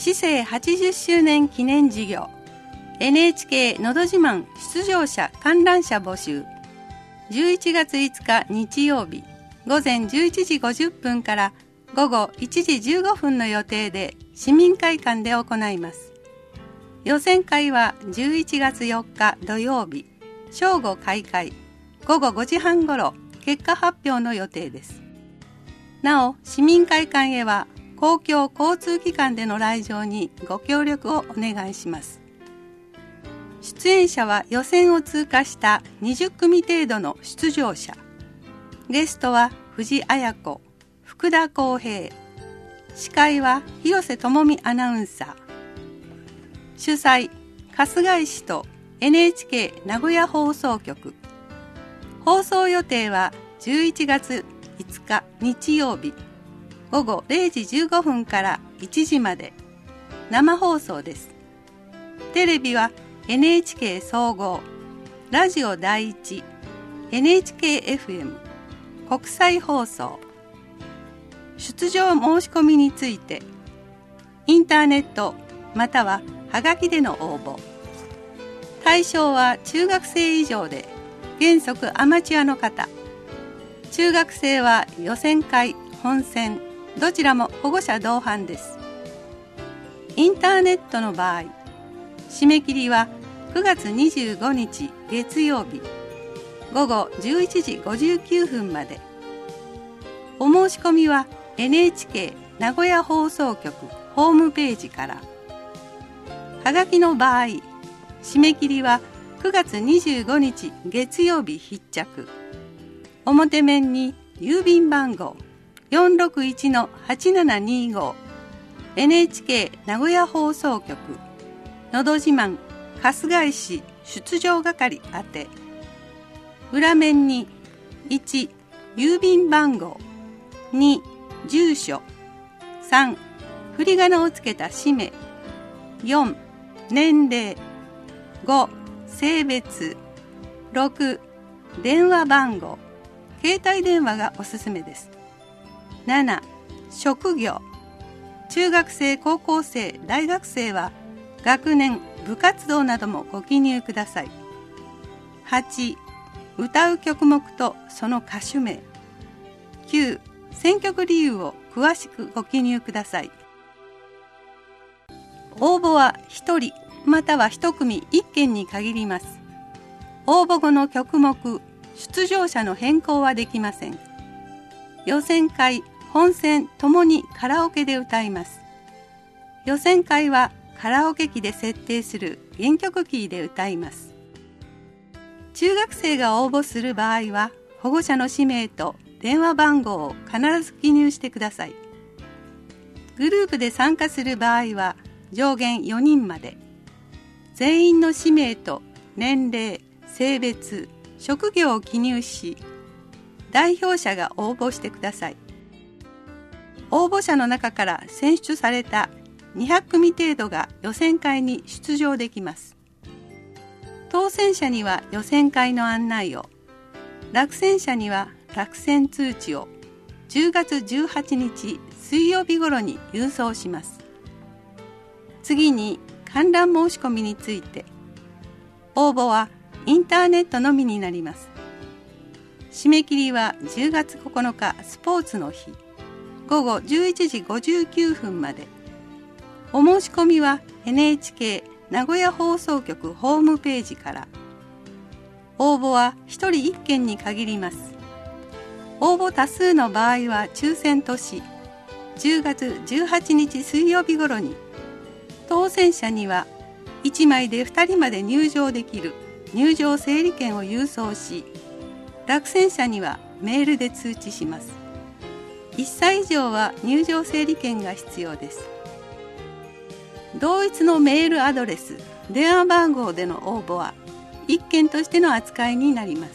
市政80周年記念事業 NHK のど自慢出場者観覧者募集。11月5日日曜日午前11時50分から午後1時15分の予定で市民会館で行います。予選会は11月4日土曜日正午開会、午後5時半ごろ結果発表の予定です。なお、市民会館へは公共交通機関での来場にご協力をお願いします。出演者は予選を通過した20組程度の出場者。ゲストは藤綾子、福田康平。司会は広瀬智美アナウンサー。主催、春日井市と NHK 名古屋放送局。放送予定は11月5日日曜日午後0時15分から1時まで生放送です。テレビは NHK 総合、ラジオ第一、NHKFM、国際放送。出場申し込みについて、インターネットまたははがきでの応募。対象は中学生以上で、原則アマチュアの方。中学生は予選会、本選、どちらも保護者同伴です。インターネットの場合、締め切りは9月25日月曜日午後11時59分まで。お申し込みは NHK 名古屋放送局ホームページから。はがきの場合、締め切りは9月25日月曜日必着。表面に郵便番号461-8725 NHK 名古屋放送局のど自慢春日井市出場係宛て。裏面に1、郵便番号、2、住所、3、振り仮名をつけた氏名、4、年齢、5、性別、6、電話番号、携帯電話がおすすめです。7、職業、中学生、高校生、大学生は学年、部活動などもご記入ください。8、歌う曲目とその歌手名。9、選曲理由を詳しくご記入ください。応募は1人または1組1件に限ります。応募後の曲目、出場者の変更はできません。予選会、本選ともにカラオケで歌います。予選会はカラオケ機で設定する原曲キーで歌います。中学生が応募する場合は保護者の氏名と電話番号を必ず記入してください。グループで参加する場合は上限4人まで。全員の氏名と年齢、性別、職業を記入し、代表者が応募してください。応募者の中から選出された200組程度が予選会に出場できます。当選者には予選会の案内を、落選者には落選通知を10月18日水曜日頃に郵送します。次に観覧申し込みについて、応募はインターネットのみになります。締め切りは10月9日スポーツの日午後11時59分まで。お申し込みは NHK 名古屋放送局ホームページから。応募は1人1件に限ります。応募多数の場合は抽選とし、10月18日水曜日頃に、当選者には1枚で2人まで入場できる入場整理券を郵送し、落選者にはメールで通知します。1歳以上は入場整理券が必要です。同一のメールアドレス、電話番号での応募は1件としての扱いになります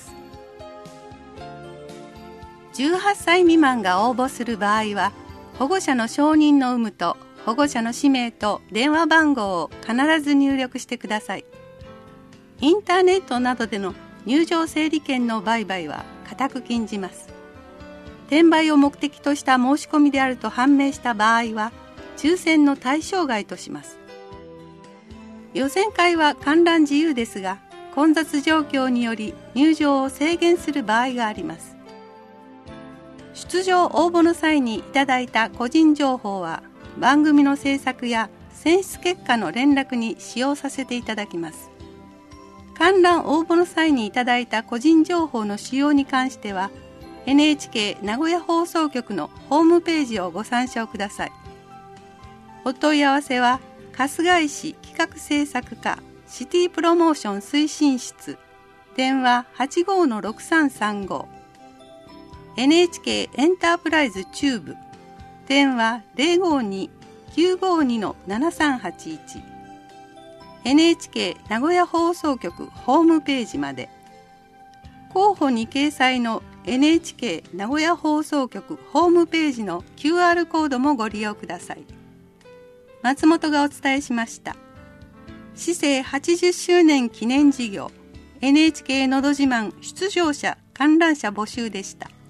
。18歳未満が応募する場合は、保護者の承認の有無と保護者の氏名と電話番号を必ず入力してください。インターネットなどでの入場整理券の売買は固く禁じます。転売を目的とした申し込みであると判明した場合は、 抽選の対象外とします。予選会は観覧自由ですが、混雑状況により入場を制限する場合があります。出場応募の際にいただいた個人情報は、番組の制作や選出結果の連絡に使用させていただきます。観覧応募の際にいただいた個人情報の使用に関しては、NHK 名古屋放送局のホームページをご参照ください。お問い合わせは、春日井市企画制作課シティプロモーション推進室、電話 85-6335、NHK エンタープライズチューブ、電話 052-952-7381、NHK 名古屋放送局ホームページまで。候補に掲載の NHK 名古屋放送局ホームページの QR コードもご利用ください。松本がお伝えしました。市政80周年記念事業 NHK のど自慢出場者観覧者募集でした。